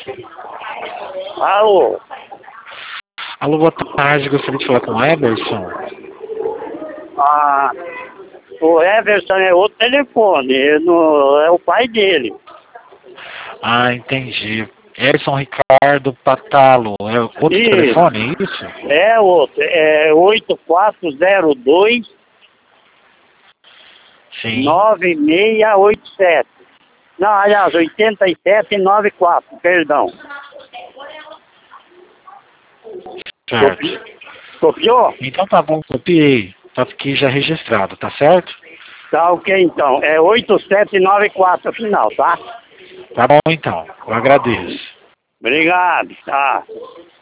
Alô? Alô, boa tarde. Gostaria de falar com o Eberson. Ah, o Everson é outro telefone, é o pai dele. Ah, entendi. Eberson Ricardo Patalo. É outro telefone, é isso? É outro, é 8402 Sim. 9687. Não, aliás, 8794, perdão. Certo. Copiou? Então tá bom, copiei. Tá aqui já registrado, tá certo? Tá ok então. É 8794 final, tá? Tá bom então. Eu agradeço. Obrigado, tá.